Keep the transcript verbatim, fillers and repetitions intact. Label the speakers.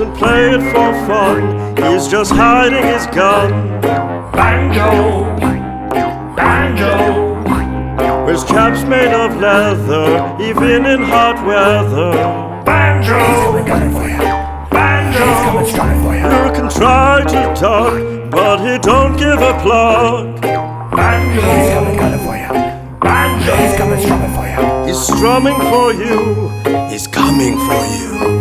Speaker 1: doesn't play it for fun, he's just hiding his gun.
Speaker 2: Banjo, banjo,
Speaker 1: his cap's made of leather, even in hot weather.
Speaker 2: Banjo,
Speaker 3: he's coming gunning for you.
Speaker 2: Banjo,
Speaker 3: He's coming strumming for you.
Speaker 1: You can try to duck, but he don't give a pluck.
Speaker 2: Banjo,
Speaker 3: He's coming gunning for you.
Speaker 2: Banjo,
Speaker 3: He's coming strumming for you.
Speaker 1: He's strumming for you, he's coming for you.